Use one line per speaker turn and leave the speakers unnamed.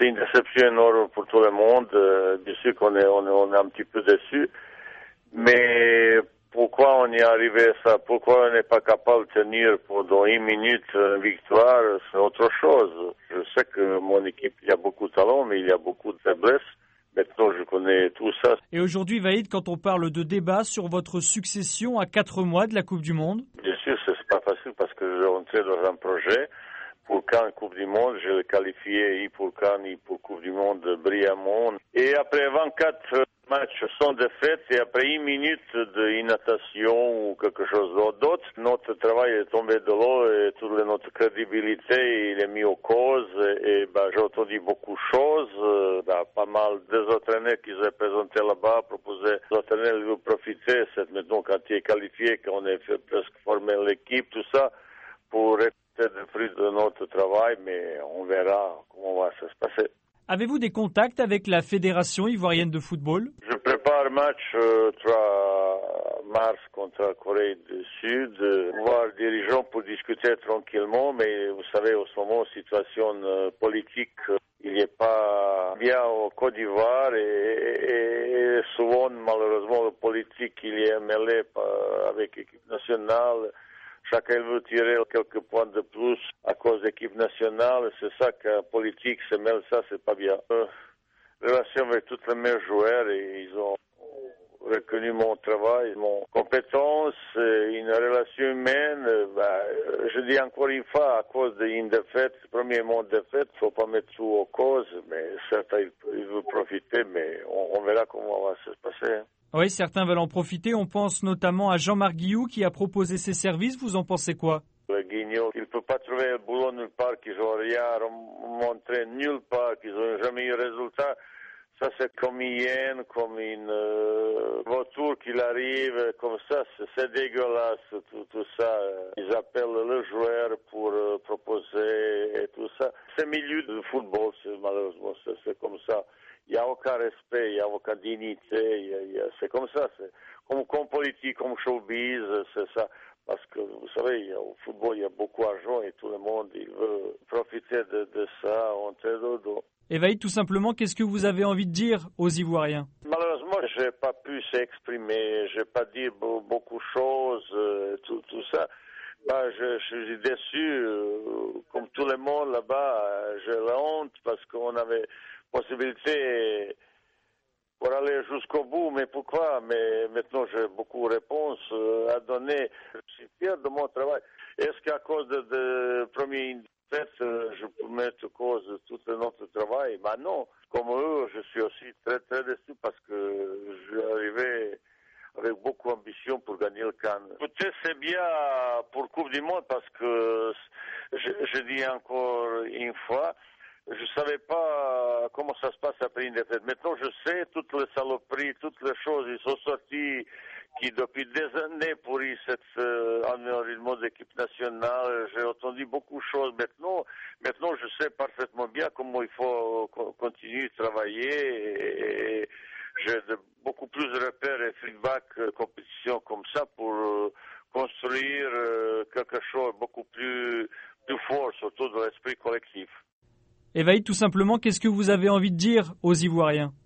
C'est une déception énorme pour tout le monde. Bien sûr qu'on est un petit peu déçu. Mais pourquoi on y est arrivé à ça? Pourquoi on n'est pas capable de tenir pendant 1 minute une victoire? C'est autre chose. Je sais que mon équipe, il y a beaucoup de talent, mais il y a beaucoup de faiblesses. Maintenant, je connais tout ça.
Et aujourd'hui, Vahid, quand on parle de débat sur votre succession à 4 mois de la Coupe du Monde?
Bien sûr, c'est pas facile parce que je rentré dans un projet. Pour Cannes Coupe du Monde, je l'ai qualifié pour Cannes et pour Coupe du Monde brillamment. Et après 24 matchs sans défaite et après 1 minute d'inattention ou quelque chose d'autre, notre travail est tombé de l'eau et toute notre crédibilité il est mis en cause. Et j'ai entendu beaucoup de choses. Pas mal des entraîneurs qui se présentaient là-bas proposaient aux entraîneurs de profiter. C'est maintenant quand il est qualifié, qu'on a fait presque former l'équipe, tout ça, pour c'est le fruit de notre travail, mais on verra comment va ça se passer.
Avez-vous des contacts avec la Fédération ivoirienne de football?
Je prépare un match 3 mars contre la Corée du Sud, voir les dirigeants pour discuter tranquillement, mais vous savez, en ce moment, situation politique, il n'y a pas bien au Côte d'Ivoire et souvent, malheureusement, le politique, il est mêlé avec l'équipe nationale. Chacun veut tirer quelques points de plus à cause de l'équipe nationale. C'est ça que la politique se mêle, ça c'est pas bien. Relation avec tous les meilleurs joueurs et ils ont reconnu mon travail, mon compétence, une relation humaine. Je dis encore une fois, à cause d'une défaite, premièrement défaite, faut pas mettre tout en cause, mais certains ils veulent profiter, mais on verra comment va se passer.
Oui, certains veulent en profiter. On pense notamment à Jean-Marc Guillou qui a proposé ses services. Vous en pensez quoi?
Guignol, il ne peut pas trouver le boulot nulle part, qu'ils n'ont rien montré nulle part, qu'ils n'ont jamais eu de résultat. Ça, c'est comme une hyène, comme une vautour qui arrive, comme ça, c'est dégueulasse, tout ça. Ils appellent le joueur pour proposer et tout ça. C'est milieu du football, malheureusement, c'est comme ça. Il n'y a aucun respect, il n'y a aucune dignité, c'est comme ça, c'est comme politique, comme showbiz, c'est ça. Parce que, vous savez, au football, il y a beaucoup d'argent et tout le monde, il veut profiter de ça, entre dodo.
Et Vahid, tout simplement, qu'est-ce que vous avez envie de dire aux Ivoiriens?
Malheureusement, je n'ai pas pu s'exprimer, je n'ai pas dit beaucoup de choses, tout ça. Je suis déçu, comme tout le monde là-bas, j'ai la honte parce qu'on avait possibilité pour aller jusqu'au bout, mais pourquoi? Mais maintenant j'ai beaucoup de réponses à donner. Je suis fier de mon travail. Est-ce qu'à cause de premier défaite, je peux mettre en cause tout notre travail? Non. Comme eux, je suis aussi très très déçu parce que je suis arrivé avec beaucoup d'ambition pour gagner le Cannes. Peut-être c'est bien pour Coupe du Monde parce que je dis encore une fois, je savais pas comment ça se passe après une défaite. Maintenant, je sais toutes les saloperies, toutes les choses. Ils sont sortis qui, depuis des années, pourrissent cet environnement d'équipe nationale. J'ai entendu beaucoup de choses. Maintenant, je sais parfaitement bien comment il faut continuer de travailler. Et j'ai beaucoup plus de repères et feedback, compétition comme ça pour construire quelque chose de beaucoup plus fort, surtout dans l'esprit collectif.
Et Vahid, tout simplement, qu'est-ce que vous avez envie de dire aux Ivoiriens?